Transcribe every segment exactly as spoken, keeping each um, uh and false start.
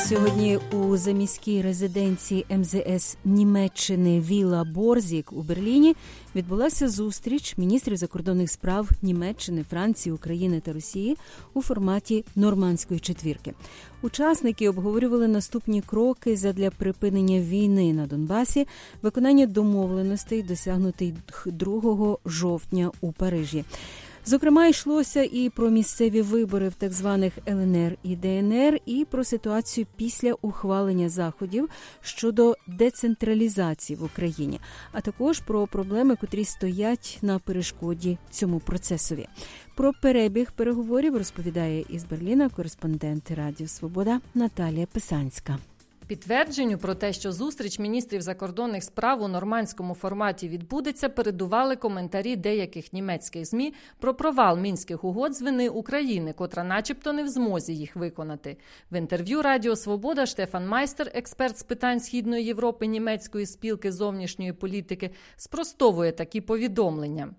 Сьогодні у заміській резиденції ем зе ес Німеччини Віла Борзік у Берліні відбулася зустріч міністрів закордонних справ Німеччини, Франції, України та Росії у форматі «Нормандської четвірки». Учасники обговорювали наступні кроки задля припинення війни на Донбасі, виконання домовленостей, досягнутих другого жовтня у Парижі. Зокрема, йшлося і про місцеві вибори в так званих ел ен ер і де ен ер, і про ситуацію після ухвалення заходів щодо децентралізації в Україні, а також про проблеми, котрі стоять на перешкоді цьому процесові. Про перебіг переговорів розповідає із Берліна кореспондент Радіо Свобода Наталія Писанська. Підтвердженню про те, що зустріч міністрів закордонних справ у нормандському форматі відбудеться, передували коментарі деяких німецьких ЗМІ про провал Мінських угод з вини України, котра начебто не в змозі їх виконати. В інтерв'ю Радіо Свобода Штефан Майстер, експерт з питань Східної Європи німецької спілки зовнішньої політики, спростовує такі повідомлення.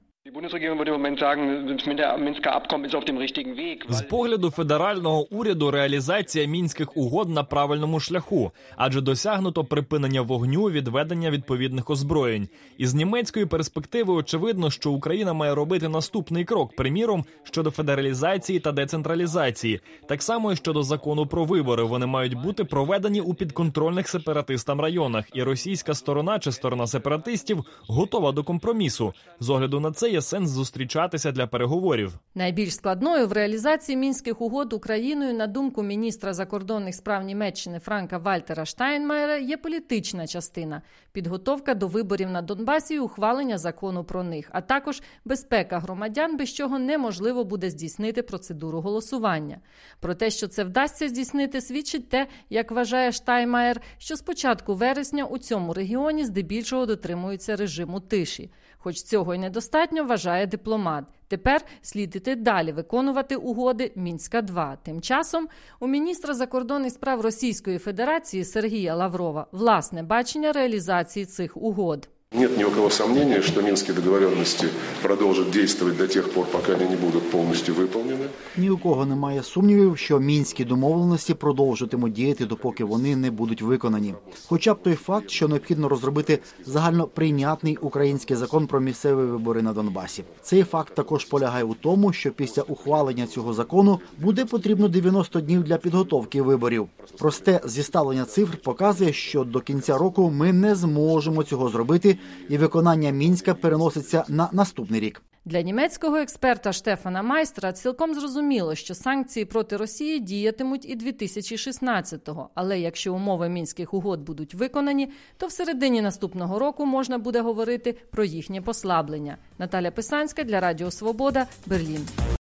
З погляду федерального уряду реалізація Мінських угод на правильному шляху, адже досягнуто припинення вогню, відведення відповідних озброєнь. Із німецької перспективи очевидно, що Україна має робити наступний крок, приміром, щодо федералізації та децентралізації. Так само і щодо закону про вибори. Вони мають бути проведені у підконтрольних сепаратистам районах, і російська сторона чи сторона сепаратистів готова до компромісу. З огляду на це є сенс зустрічатися для переговорів. Найбільш складною в реалізації Мінських угод Україною, на думку міністра закордонних справ Німеччини Франка Вальтера Штайнмаєра, є політична частина – підготовка до виборів на Донбасі і ухвалення закону про них, а також безпека громадян, без чого неможливо буде здійснити процедуру голосування. Про те, що це вдасться здійснити, свідчить те, як вважає Штайнмаєр, що з початку вересня у цьому регіоні здебільшого дотримуються режиму тиші. Хоч цього й недостатньо, вважає дипломат. Тепер слід іти далі, виконувати угоди Мінська-два. Тим часом у міністра закордонних справ Російської Федерації Сергія Лаврова власне бачення реалізації цих угод. Нет ни у кого сомнения, что Минские договоренности продолжат действовать до тех пор, пока они не будут полностью выполнены. Ні у кого немає сумнівів, що мінські домовленості продовжуватимуть діяти, допоки вони не будуть виконані. Хоча б той факт, що необхідно розробити загальноприйнятний український закон про місцеві вибори на Донбасі. Цей факт також полягає у тому, що після ухвалення цього закону буде потрібно дев'яносто днів для підготовки виборів. Просте зіставлення цифр показує, що до кінця року ми не зможемо цього зробити, і виконання Мінська переноситься на наступний рік. Для німецького експерта Штефана Майстера цілком зрозуміло, що санкції проти Росії діятимуть і дві тисячі шістнадцятого. Але якщо умови Мінських угод будуть виконані, то в середині наступного року можна буде говорити про їхнє послаблення. Наталя Писанська для Радіо Свобода, Берлін.